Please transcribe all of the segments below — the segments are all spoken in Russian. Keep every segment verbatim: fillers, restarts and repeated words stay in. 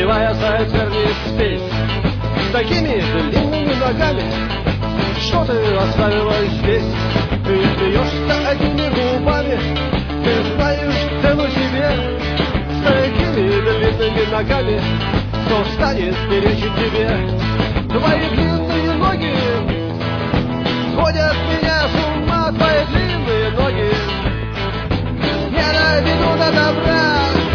Сливая сверни спесь с такими длинными ногами. Что ты оставила здесь? Ты смеешься одними губами. Ты знаешь цену себе. С такими длинными ногами кто станет перечить тебе? Твои длинные ноги сводят меня с ума. Твои длинные ноги не доведут до добра.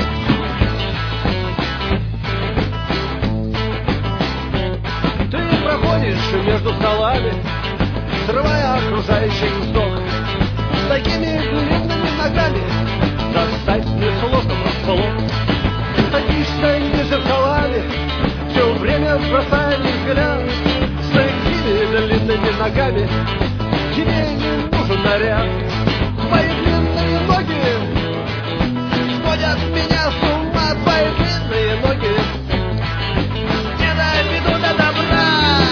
Ты проходишь между столами, срывая окружающий вздох. С такими длинными ногами достать несложно врасплох. Садишься не зеркалами, все время бросая взгляд. С такими длинными ногами тебе не нужен наряд. Твои длинные ноги сводят меня с ума. Твои длинные ноги не доведут до добра.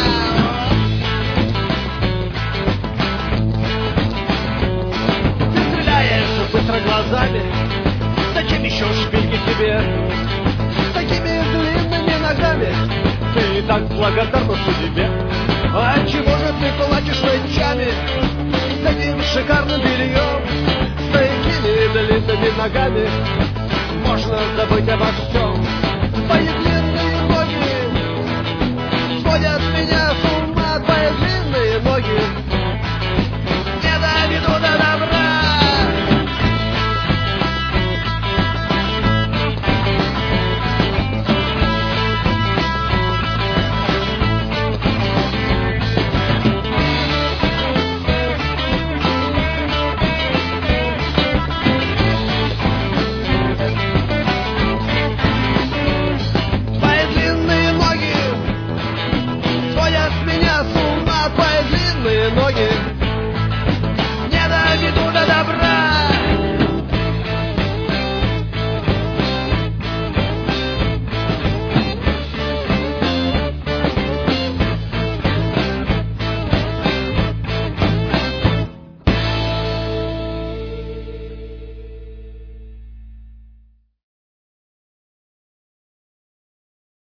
Ты стреляешь быстро глазами. Зачем еще шпильки тебе? С такими длинными ногами ты так благодарна судьбе. А чего же ты плачешь ночами с этим шикарным бельем? С такими длинными ногами можно забыть обо всем. Твои